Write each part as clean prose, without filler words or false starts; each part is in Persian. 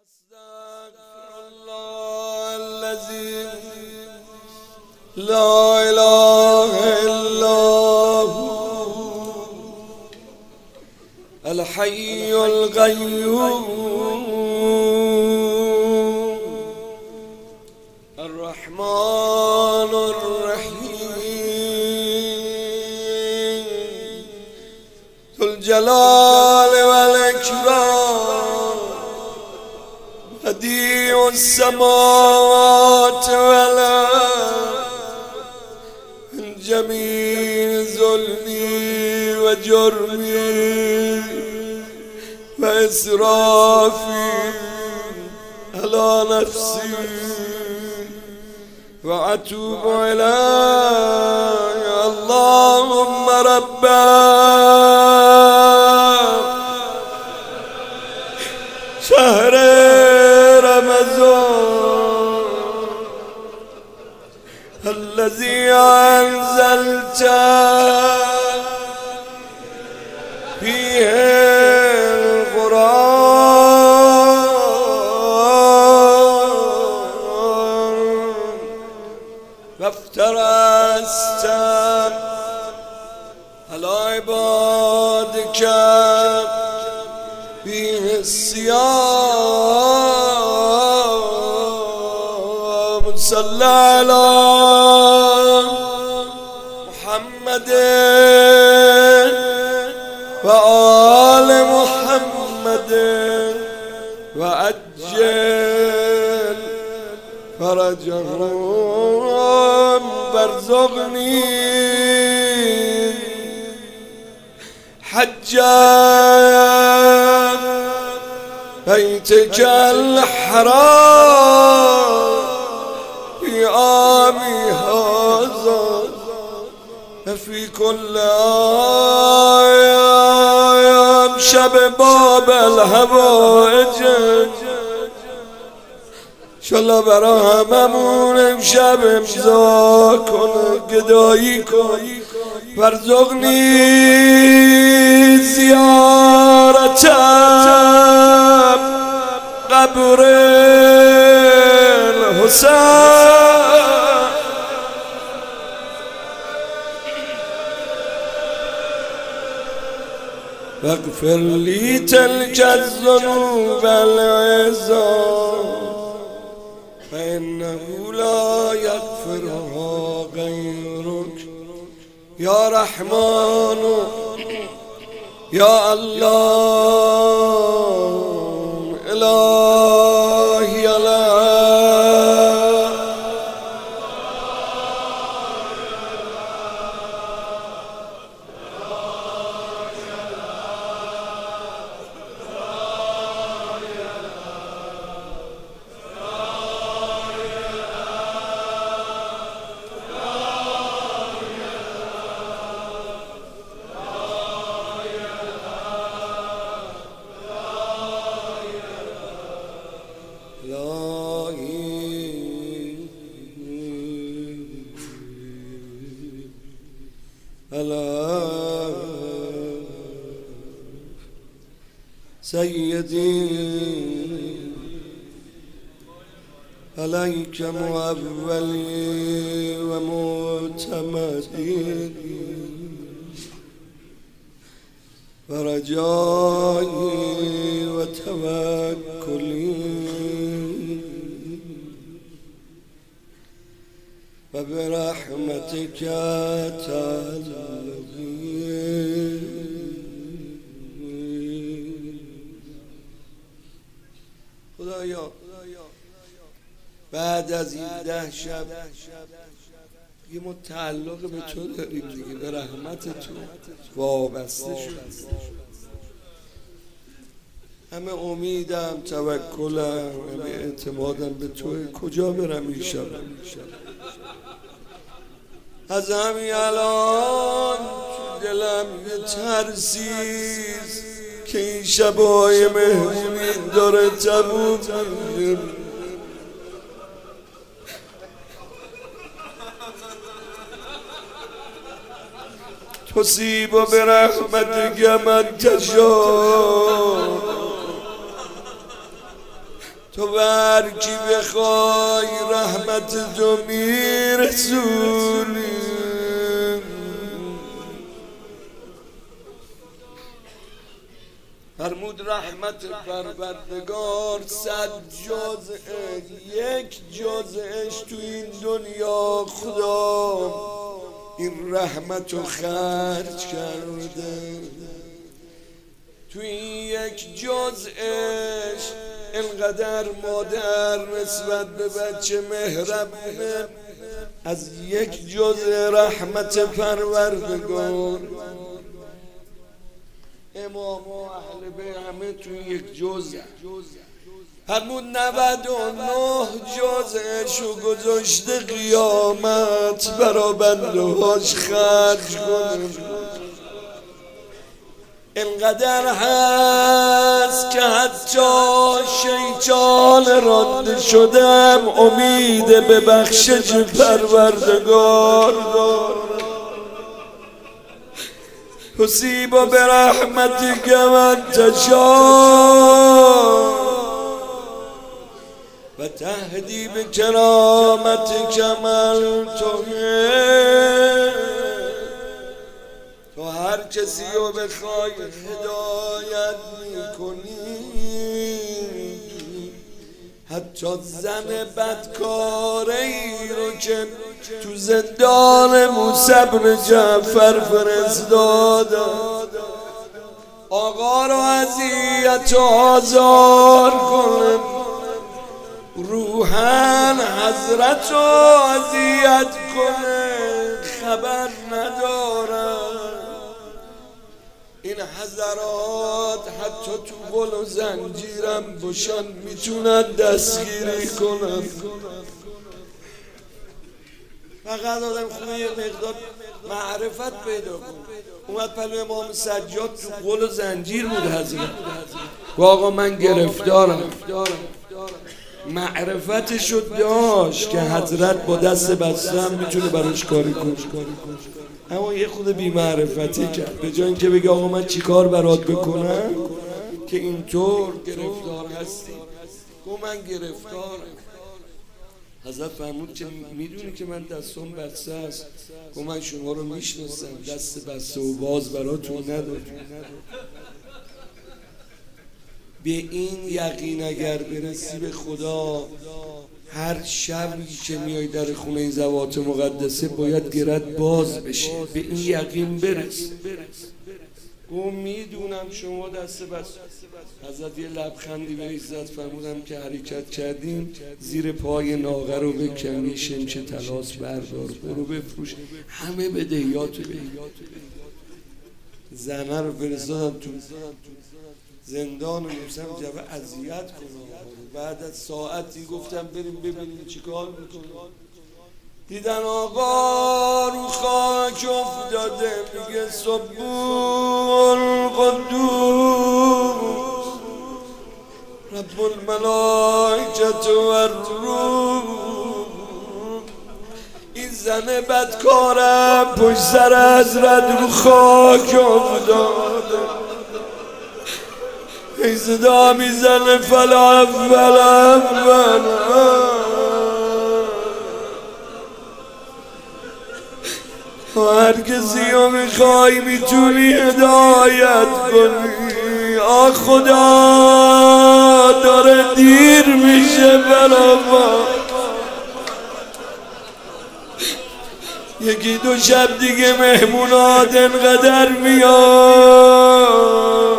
استغفر الله الذي لا اله الا هو الحي القيوم الرحمن الرحيم ذو الجلال والاكرام بديع السماوات والارض من جميع ظلمي وجرمي وإسرافي على نفسي وأتوب إليك اللهم ربنا شهر رمضان الذي أنزلت فيه القرآن وافترست على عبادك فيه الصيام صلى على محمد وآل محمد وعجل فرجهم وارزقني حجا بيتك الحرام في عامي هذا في كل آيام شب باب الهوائج شالله برا هممون امشب امضا کن گدایی کن وارزقنی زیارتم قبر الحسین واغفر لي تلك الذنوب العظام فإنه لا يغفرها غيرك يا رحمن يا الله إلهي الله سيدي عليك مؤولي ومعتمدي ورجائي وتوكلي وبرحمتك تعالى خدایا بعد از 17 شب یه متعلق به تو داریم دیگه، به رحمت تو وابسته شد. همه امیدم، توکلم، همه اعتمادم به تو. کجا برم این شب؟ از همین الان دلم یه ترسیست که این شبای مهمونین داره تموم میشه. تصيب برحمتك من تشاء تو بر کی بخوای رحمت تو میرسونی. فرمود رحمت پروردگار 100 جزء، یک جزءش تو این دنیا خدا این رحمت رو خرج کرده. تو این یک جزءش انقدر مادر نسبت به بچه مهربونه، از یک جزء رحمت پروردگار امام و اهل بیت همه تو یک جزء. فرمود 99 جزءشو گذاشته قیامت برا بنده هاش خرج کنه. انقدر هست که حتی شیطان رانده شدم امید به بخشش پروردگار دارم. تصیب برحمتک من تشاء و تهدی بکرامتک من تحب. تو هر کسی رو بخوای هدایت میکنی، حتی زن بدکاره ای رو که تو زندان موسی بن جعفر فرستاده آقا رو اذیت و آزار کنه، روحن حضرت رو اذیت کنه، خبر نداره. این حضرات حتی تو گل و زنجیرم باشن میتونن دستگیری کنن. فقط آدم خونه یه مقدار معرفت پیدا کن. اومد پلو امام سجاد تو گل و زنجیر بود حضرت، و آقا من گرفتارم. معرفتشو داشت که حضرت با دست بسته هم میتونه براش کاری کنه، اما یه خود بی معرفتی کرد. به جای اینکه بگه آقا من چی کار برات بکنم که اینطور گرفتار هستی، گفت من گرفتارم. حضرت فرمود که میدونی که من دستم بسته است؟ گفت من شما رو میشناسم، دست بسته و باز براتون ندارم. به این یقین اگر برسی به خدا، هر شبی که میای در خونه ذوات مقدسه باید گرت باز بشه. به این یقین برس. گفت میدونم شما دست بس. حضرت یه لبخندی به زد، فرمودم که حرکت کردیم زیر پای ناقه رو بکنی، شمش طلاس بردار برو بفروش، همه بدهیاتو بده. زنه رو فرستادن تو زندان موسی جوه اذیت کنه. بعد از ساعتی گفتم بریم ببینیم چی کار میکنه. دیدن آقا رو خاک افتاده، میگه سبحان قدوس رب الملائکه و الروح. این زن بدکارم پشت سر حضرت رو خاک افتاده، این صدا میزنه فلا فلا فلا. هر کسی رو میخوای میتونی هدایت کنی. آه خدا داره دیر میشه برا ما، یکی دو شب دیگه مهمونات انقدر میاد،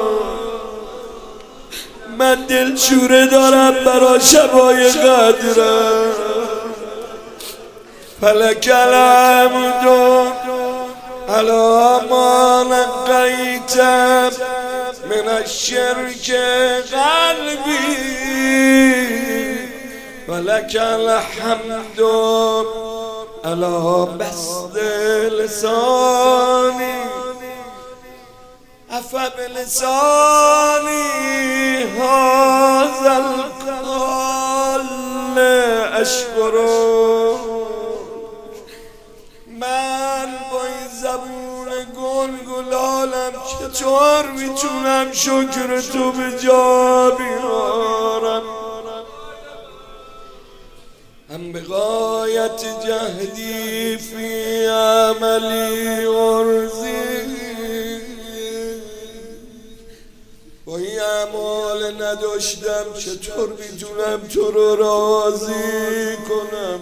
من دلشوره دارم برا شبای قدرم. فلک الحمد علی ما نقیت من الشرک قلبی، فلک الحمد علی بسط لسانی، عفا بلسانی هذا القال اشکرو. من با این زبون گلگلالم چطور میتونم شکر تو به جا بیارم؟ بغایت جهدی فی عملی ارزی، با این اعمال نداشتم چطور میتونم تو رو راضی کنم؟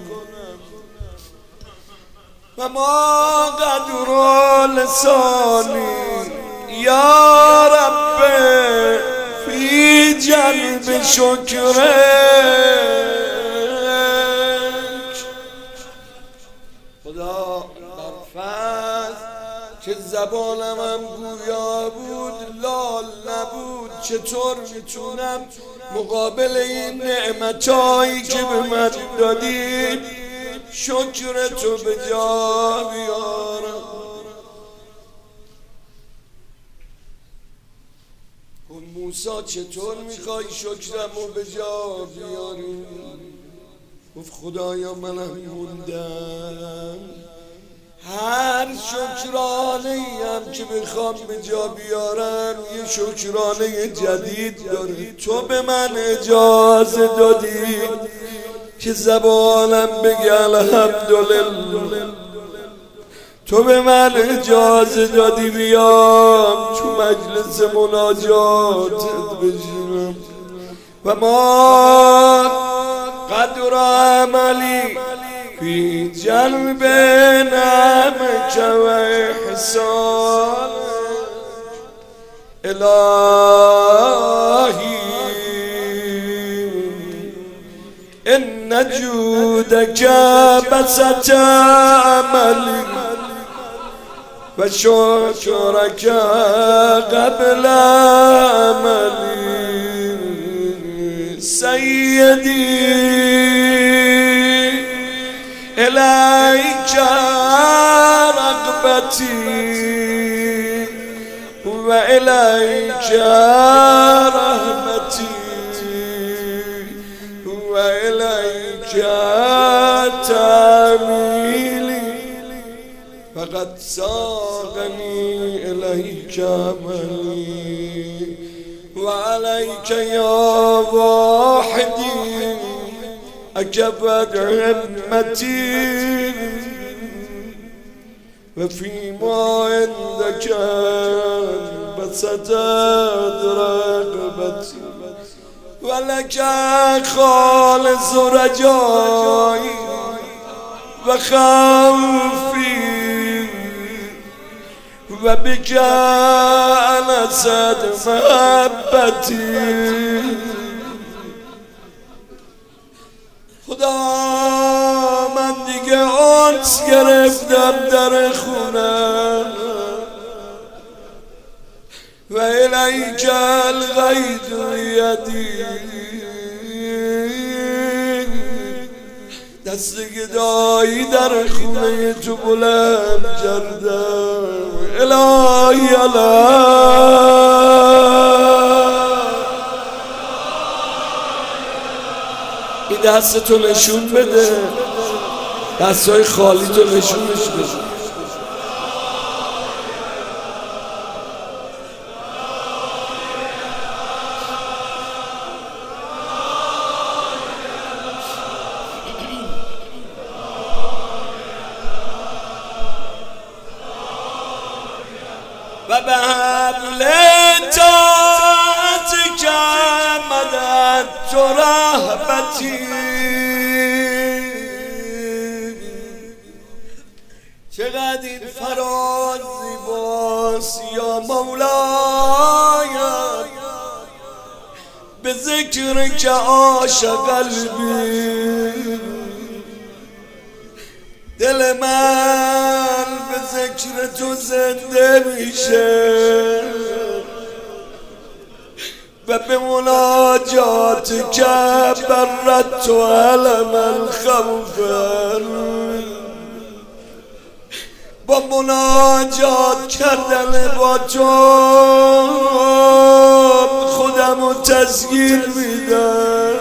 و ما قدر لسانی یا رب فی جلب شکرک. خدا برفض که زبانم هم گویا بود لال نبود، چطور میتونم مقابل این نعمتایی که به من دادی شکر تو به جا بیارم؟ اون موسی چطور میخوای شکرمو به جا بیاری؟ گفت خدایا منم موندم، هر شکرانه هم که بخوام به جا بیارم یه شکرانه جدید داره. تو به من اجازه دادی که زبانم بگه الحمدلله، تو به من اجازه دادی بیام تو مجلس مناجاتت بشینم. و ما قدر عملی فی جلب نعمک و احسان الهی، ان جودک بسط عملی و شکرک قبل عملی. سیدی الیک رغبتی و الیک رحمتی و الیک تعمیلی، فقد ساقنی الیک عملی و الیک یا واحدی اکبر همتی و فیما عندک بسطت رغبتی و لک خالص رجایی و خوفی و بک انست محبتی. خدا من دیگه آنس گرفتم در خونم و الیک الغید یدی، دست گدایی در خونه تو بلند کردم. الهی این دست تو نشون بده، دستای خالی تو نشونش بده. و به حبل طاعتک مددت رهبتی، چقدر این فراز زیباست یا مولای، به ذکر که عاش قلبی، دل من به ذکر تو زنده میشه و به مناجات که برت و علم الخوفر، با مناجات کردن با تو خودم رو تسکین میدم.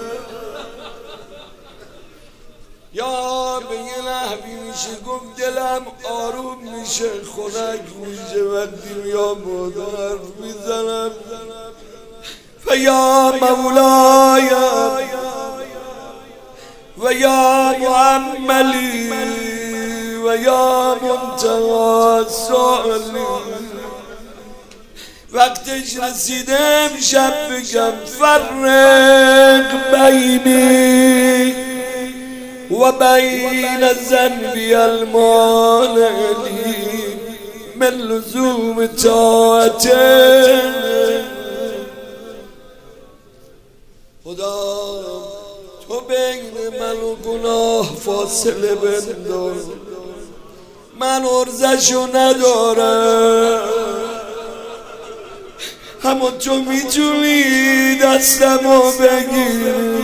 یا به یه نحوی میشه گفت دلم آروم میشه، خنک میشه وقتی یا مادر میزنم. فیا مولایا و یا معملی و یا منتهی سالی. وقتش رسیده امشب بگم فرق بینی و بین ذنبی المانع لی من لزوم طاعته. خدا تو بین من و گناه فاصله بنداز، من عرضشو ندارم، اما تو میتونی دستمو بگیری.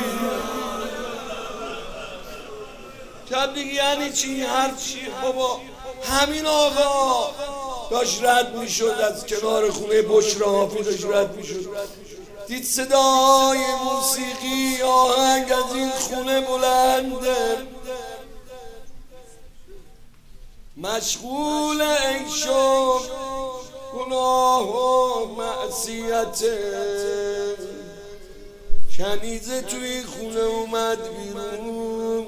شب دیگه یعنی چی؟ هر چی بابا. همین آقا داشت رد میشد از کنار خونه بشرا حافی، داشت رد میشد، دید صدای موسیقی آهنگ از این خونه بلنده، مشغول عیشو گناه و معصیته. کنیزه توی خونه اومد بیرون،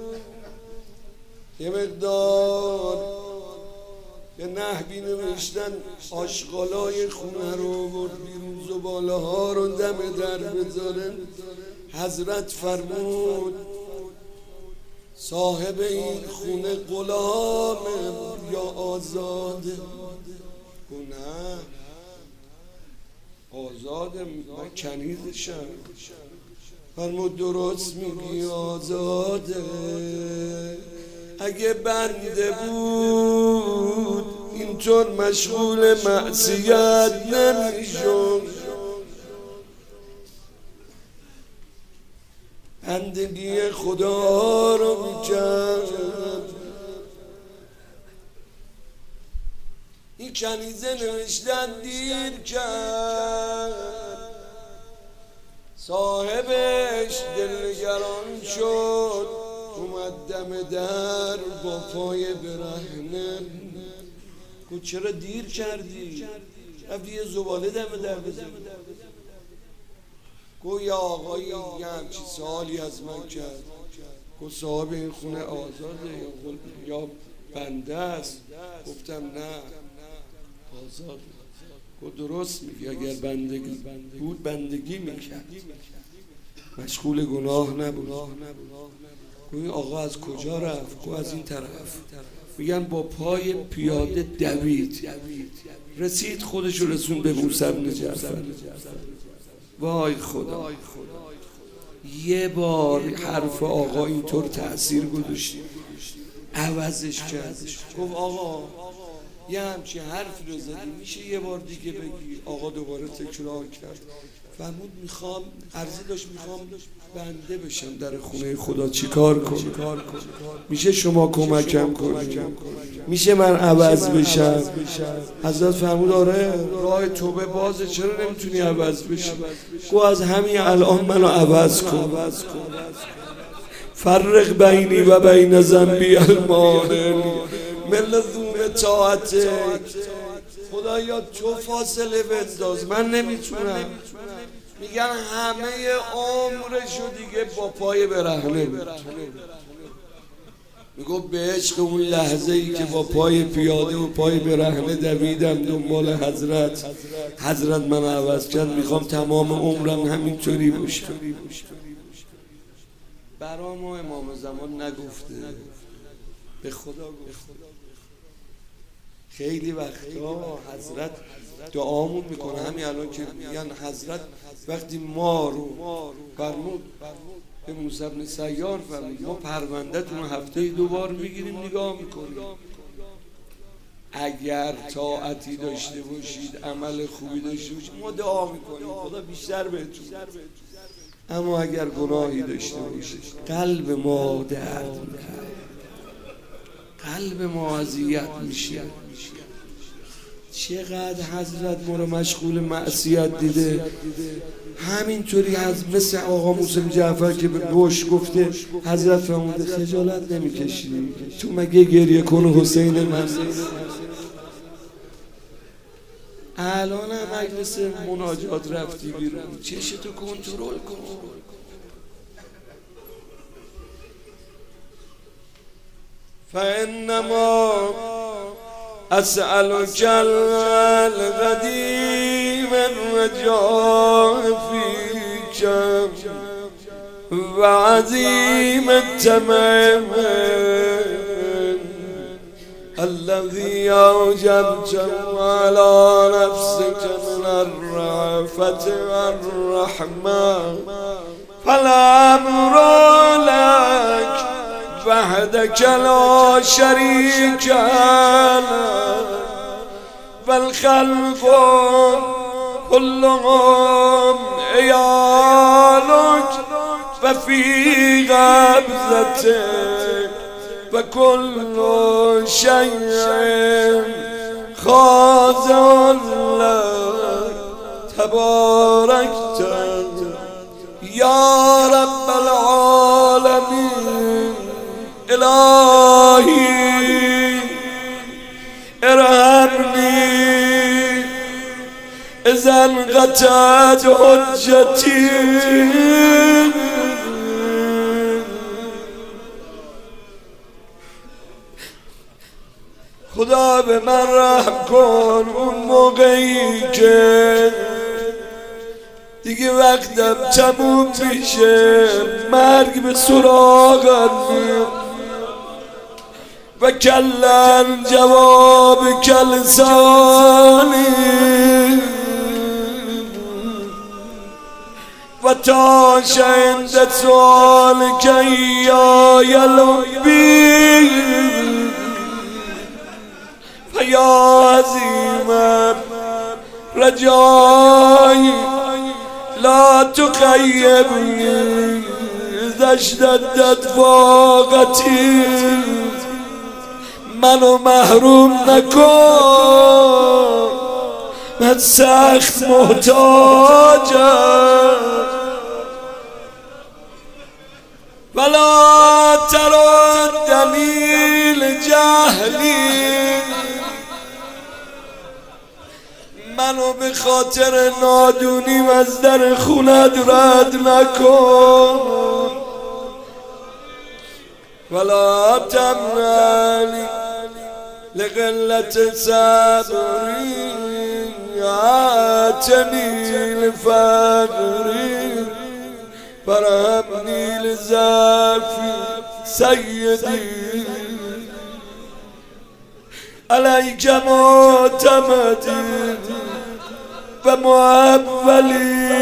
یه مقدار یه نحوی نوشتن آشغالای خونه رو برد بیرون، زباله ها رو دم در بذاره. حضرت فرمود صاحب این خونه غلامه یا آزاده؟ نه آزاده، من کنیزشم. فرمود درست میگی آزاده، اگه بنده بود اینطور مشغول معصیت نمیشد. بندگی خدا رو میکرد. این کنیزه نوشتن دیر کرد، صاحبش دلنگران شد، اومد دم در با پای برهنه. گفت چرا دیر کردی؟ رفتی یه زباله دم در بزن. گفت یا آقایی یه همچی سوالی از من کرد. گفت صاحب این خونه آزاده یا بنده است؟ گفتم نه آزاده. گفت درست میگی، اگر بندگی بود بندگی میکرد، مشغول گناه نبود. گوی آقا از کجا رفت؟ گو از این طرف. میگن با پای پیاده دوید، رسید خودش رو رسون به موسی بن جعفر. وای خدا، یه بار حرف آقا اینطور تأثیر گذاشت، عوضش کردش. گفت آقا یه همچین حرفی رو زدی، میشه یه بار دیگه بگی؟ آقا دوباره تکرار کرد. فرمود میخوام عرضی داشت، میخوام بنده بشم در خونه خدا، چیکار کنم؟ میشه شما کمکم کنید؟ میشه من عوض بشم؟ حضرت فرمود آره راه توبه بازه، چرا نمیتونی عوض بشی؟ گو از همین الان منو عوض کن، فرق بینی و بین ذنبی المانع من لزوم طاعتک. خدایا تو فاصله بنداز، من نمیتونم. میگن همه عمرشو دیگه با پای برهنه بود. میگو به عشق اون لحظه ای که با پای پیاده و پای برهنه دویدم دنبال حضرت من عوض کرد. میخوام تمام عمرم همینطوری باشه. برا ما امام زمان نگفته، به خدا گفته. خیلی وقتا حضرت دعامون میکنه. همین الان که میگن حضرت وقتی ما رو فرمود به موسی بن سیار، فرمود ما پرونده‌تون رو هفته‌ای 2 بار میگیریم نگاه میکنیم، اگر طاعتی داشته باشید، عمل خوبی داشته باشید، ما دعا میکنیم خدا بیشتر بهتون. اما اگر گناهی داشته باشید قلب ما درد میکنه، قلب ما اذیت میشه. چقدر حضرت ما رو مشغول معصیت دیده. همینطوری از مثل آقا موسی بن جعفر که به بوش گفته حضرت فرموده خجالت نمیکشی؟ تو مگه گریه کن حسین من؟ الان هم مجلس مناجات رفتی بیرون، چشتو کنترل کن. فإنما أسألك القديم الرجاء فيك وعظيم التمام الذي أوجبته على نفسك من الرأفة والرحمة فالأمر لك وحدك لا شريك لك والخلق كلهم عيالك وفي قبضتك وكل شيء خاضع لك تباركت يا رب العالمين. إلهي ارحمني إذا انقطعت حجتي خدا به من رحم کن اون موقعی که دیگه وقتم تموم میشه، مرگ به سراغم میاد و کلن جواب کل سالی و تا شهند سوال که یا یلبی و یا عظیمم رجایی لا تخيبني إذا اشتدت فاقتي منو محروم نکن من سخت محتاجم ولا تردني لجهلی منو به خاطر نادونیم از در خونت رد نکن ولا تمنعنی لقلت صبری آتنی لفقری فرحمنی لضعفی سیدی علیک معتمدی و معولی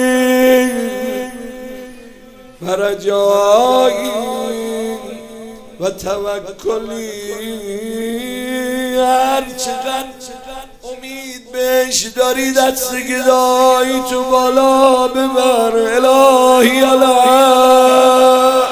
و رجایی و توکلی. هر چقدر امید بهش داری دست گدایی تو بالا ببر. الهی الهی